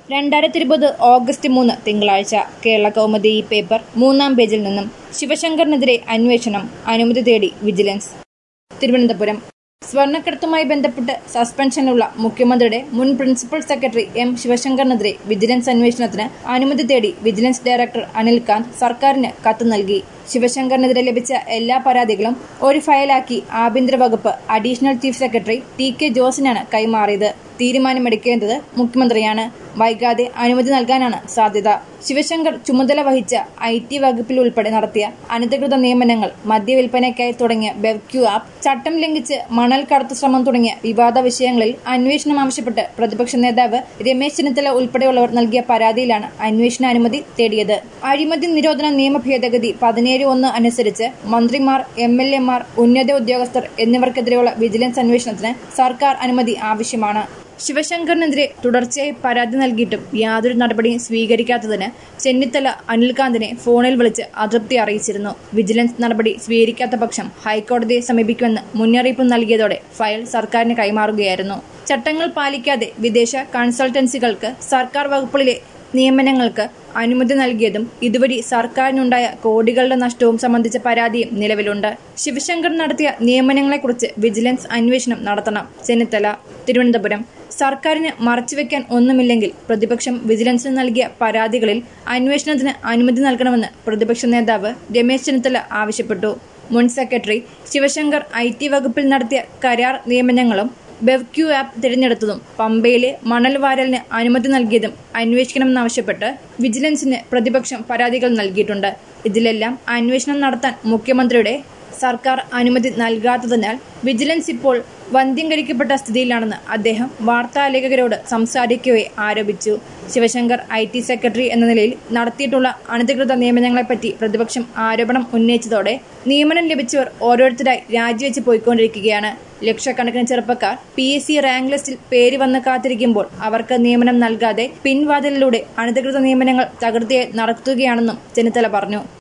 2020 August 3 തിങ്കളാഴ്ച കേരള കൗമുദി ഈ paper 3-ാം പേജിൽ നിന്നും ശിവശങ്കറിനെതിരെ അന്വേഷണം അനുമതി തേടി വിജിലൻസ്. തിരുവനന്തപുരം. സ്വർണ്ണക്കടത്തുമായി ബന്ധപ്പെട്ട് സസ്പെൻഷനിലുള്ള മുഖ്യമന്ത്രിയുടെ മുൻ പ്രിൻസിപ്പൽ സെക്രട്ടറി എം ശിവശങ്കറിനെതിരെ വിജിലൻസ് അന്വേഷണത്തിന് അനുമതി തേടി വിജിലൻസ് ഡയറക്ടർ അനിൽകാന്ത് സർക്കാരിന് കത്ത് നൽകി. ശിവശങ്കറിനെതിരെ ലഭിച്ച എല്ലാ പരാതികളും ഒരു ഫയലാക്കി ആഭ്യന്തര വകുപ്പ് അഡീഷണൽ ചീഫ് സെക്രട്ടറി TK ജോസിനാണ് കൈമാറിയത്. തീരുമാനമെടുക്കേണ്ടത് മുഖ്യമന്ത്രിയാണ്. വൈകാതെ അനുമതി നൽകാനാണ് സാധ്യത. ശിവശങ്കർ ചുമതല വഹിച്ച IT വകുപ്പിൽ ഉൾപ്പെടെ നടത്തിയ അനധികൃത നിയമനങ്ങൾ, മദ്യവിൽപ്പനയ്ക്കായി തുടങ്ങിയ ബെവ്ക്യൂ ആപ്പ്, ചട്ടം ലംഘിച്ച് മണൽ കടത്തു ശ്രമം തുടങ്ങിയ വിവാദ വിഷയങ്ങളിൽ അന്വേഷണം ആവശ്യപ്പെട്ട് പ്രതിപക്ഷ നേതാവ് രമേശ് ചെന്നിത്തല ഉൾപ്പെടെയുള്ളവർ നൽകിയ പരാതിയിലാണ് അന്വേഷണ അനുമതി തേടിയത്. അഴിമതി നിരോധന നിയമ ഭേദഗതി 17(1) അനുസരിച്ച് മന്ത്രിമാർ, MLA മാർ, ഉന്നത ഉദ്യോഗസ്ഥർ എന്നിവർക്കെതിരെയുള്ള വിജിലൻസ് അന്വേഷണത്തിന് സർക്കാർ അനുമതി ആവശ്യമാണ്. ശിവശങ്കറിനെതിരെ തുടർച്ചയായി പരാതി നൽകിയിട്ടും യാതൊരു നടപടിയും സ്വീകരിക്കാത്തതിന് ചെന്നിത്തല അനിൽകാന്തിനെ ഫോണിൽ വിളിച്ച് അതൃപ്തി അറിയിച്ചിരുന്നു. വിജിലൻസ് നടപടി സ്വീകരിക്കാത്ത പക്ഷം ഹൈക്കോടതിയെ സമീപിക്കുമെന്ന് മുന്നറിയിപ്പ് നൽകിയതോടെ ഫയൽ സർക്കാരിന് കൈമാറുകയായിരുന്നു. ചട്ടങ്ങൾ പാലിക്കാതെ വിദേശ കൺസൾട്ടൻസികൾക്ക് സർക്കാർ വകുപ്പുകളിലെ നിയമനങ്ങൾക്ക് അനുമതി നൽകിയതും ഇതുവഴി സർക്കാരിനുണ്ടായ കോടികളുടെ നഷ്ടവും സംബന്ധിച്ച പരാതിയും നിലവിലുണ്ട്. ശിവശങ്കർ നടത്തിയ നിയമനങ്ങളെക്കുറിച്ച് വിജിലൻസ് അന്വേഷണം നടത്തണം. ചെന്നിത്തല. തിരുവനന്തപുരം. സർക്കാരിന് മറച്ചുവെക്കാൻ ഒന്നുമില്ലെങ്കിൽ പ്രതിപക്ഷം വിജിലൻസിന് നൽകിയ പരാതികളിൽ അന്വേഷണത്തിന് അനുമതി നൽകണമെന്ന് പ്രതിപക്ഷ നേതാവ് രമേശ് ചെന്നിത്തല ആവശ്യപ്പെട്ടു. മുൻ സെക്രട്ടറി ശിവശങ്കർ IT വകുപ്പിൽ നടത്തിയ കരാർ നിയമനങ്ങളും ബെവ്ക്യൂ ആപ്പ് തിരഞ്ഞെടുത്തതും പമ്പയിലെ മണൽ വാരലിന് അനുമതി നൽകിയതും അന്വേഷിക്കണമെന്നാവശ്യപ്പെട്ട് വിജിലൻസിന് പ്രതിപക്ഷം പരാതികൾ നൽകിയിട്ടുണ്ട്. ഇതിലെല്ലാം അന്വേഷണം നടത്താൻ മുഖ്യമന്ത്രിയുടെ സർക്കാർ അനുമതി നൽകാത്തതിനാൽ വിജിലൻസ് ഇപ്പോൾ വന്ധ്യംകരിക്കപ്പെട്ട സ്ഥിതിയിലാണെന്ന് അദ്ദേഹം വാർത്താലേഖകരോട് സംസാരിക്കവെ ആരോപിച്ചു. ശിവശങ്കർ IT സെക്രട്ടറി എന്ന നിലയിൽ നടത്തിയിട്ടുള്ള അനധികൃത നിയമനങ്ങളെപ്പറ്റി പ്രതിപക്ഷം ആരോപണം ഉന്നയിച്ചതോടെ നിയമനം ലഭിച്ചവർ ഓരോരുത്തരായി രാജിവെച്ച് പോയിക്കൊണ്ടിരിക്കുകയാണ്. ലക്ഷക്കണക്കിന് ചെറുപ്പക്കാർ PSC റാങ്ക് ലിസ്റ്റിൽ പേര് വന്ന് കാത്തിരിക്കുമ്പോൾ അവർക്ക് നിയമനം നൽകാതെ പിൻവാതിലിലൂടെ അനധികൃത നിയമനങ്ങൾ തകൃതിയായി നടത്തുകയാണെന്നും ചെന്നിത്തല പറഞ്ഞു.